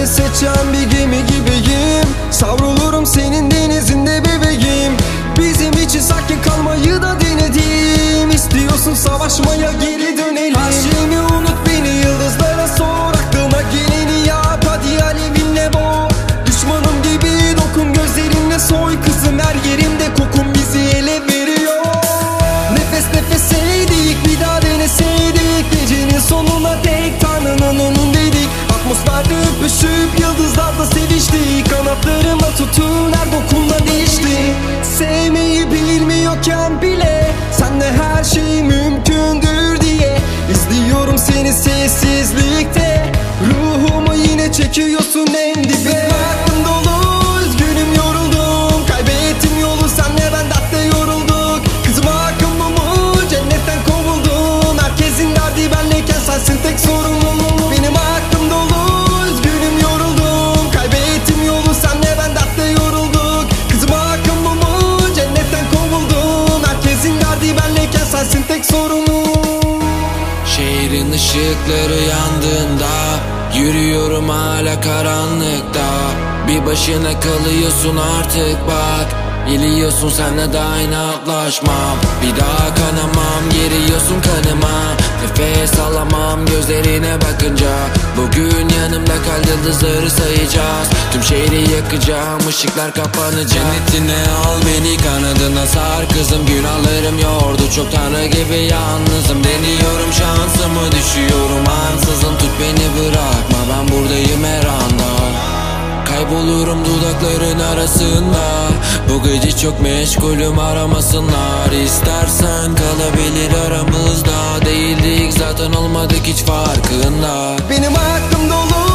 seçen bir gemi gibiyim. Savrulurum senin denizinde bebeğim. Bizim için sakin kalmayı da denedim. İstiyorsun savaşmaya, geri dönelim. Her şeyimi unut, beni yıldızlara sor. Aklına geleni yap, hadi alevinle boğ. Düşmanım gibi dokun, gözlerinle soy. Kızım her yerimde kokun bizi ele veriyor. Nefes nefeseydik, bir daha deneseydik. Gecenin sonuna dek Tanrı'nın önündeydik. Atmosferde öpüşüp yıldızlarda seviştik. Kanatlarımla tutun, her dokunla değişti. Sevmeyi bilmiyorken bile senle her şey mümkündür diye İzliyorum seni sessizlikte. Ruhumu yine çekiyorsun en dibe. Aklım dolu, üzgünüm, yoruldum. Kaybettim yolu, senle ben dertte yorulduk. Kızıma akım bu mu? Cennetten kovuldum. Herkesin derdi benleyken sensin tek sorumlum. Benim aklım dolu, üzgünüm, yoruldum. Kaybettim yolu, senle ben dertte yorulduk. Kızıma akım bu mu? Cennetten kovuldum. Herkesin derdi benleyken sensin tek sorumlum. Şehrin ışıkları yandığında yürüyorum hala karanlıkta. Bir başına kalıyorsun artık bak. Biliyorsun senle daha inatlaşmam. Bir daha kanamam, giriyorsun kanıma. Nefes alamam gözlerine bakınca. Bugün yanımda kal, yıldızları sayacağız. Tüm şehri yakacağım, ışıklar kapanacak. Cennetine al beni, kanadına sar kızım. Günahlarım yordu çok, tanrı gibi yalnızım. Deniyorum şansımı, düşüyorum ansızın. Tut beni bırakma, ben buradayım her anda. Kaybolurum dudakların arasında. Bu gece çok meşgulüm, aramasınlar. İstersen kalabilir aramızda. Değildik zaten, olmadık hiç farkında. Benim aklım dolu,